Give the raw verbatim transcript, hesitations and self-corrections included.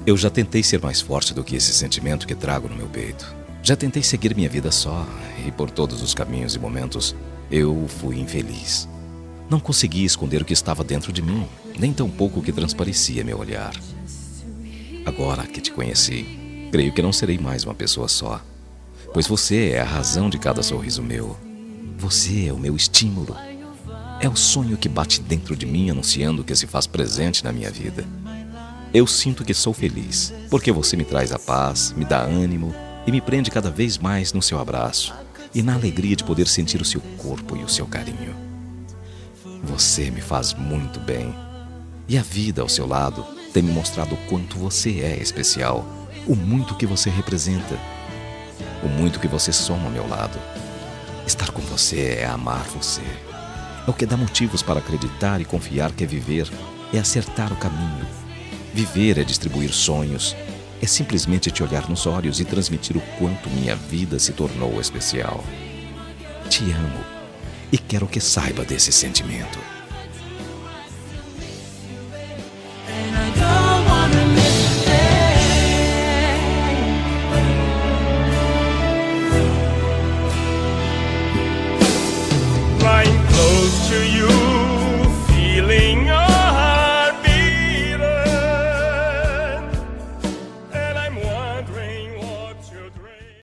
Eu já tentei ser mais forte do que esse sentimento que trago no meu peito. Já tentei seguir minha vida só, e por todos os caminhos e momentos, eu fui infeliz. Não consegui esconder o que estava dentro de mim, nem tampouco o que transparecia meu olhar. Agora que te conheci, creio que não serei mais uma pessoa só, pois você é a razão de cada sorriso meu. Você é o meu estímulo. É o sonho que bate dentro de mim anunciando que se faz presente na minha vida. Eu sinto que sou feliz, porque você me traz a paz, me dá ânimo e me prende cada vez mais no seu abraço e na alegria de poder sentir o seu corpo e o seu carinho. Você me faz muito bem. E a vida ao seu lado tem me mostrado o quanto você é especial, o muito que você representa, o muito que você soma ao meu lado. Estar com você é amar você. É o que dá motivos para acreditar e confiar que é viver, é acertar o caminho. Viver é distribuir sonhos, é simplesmente te olhar nos olhos e transmitir o quanto minha vida se tornou especial. Te amo e quero que saiba desse sentimento.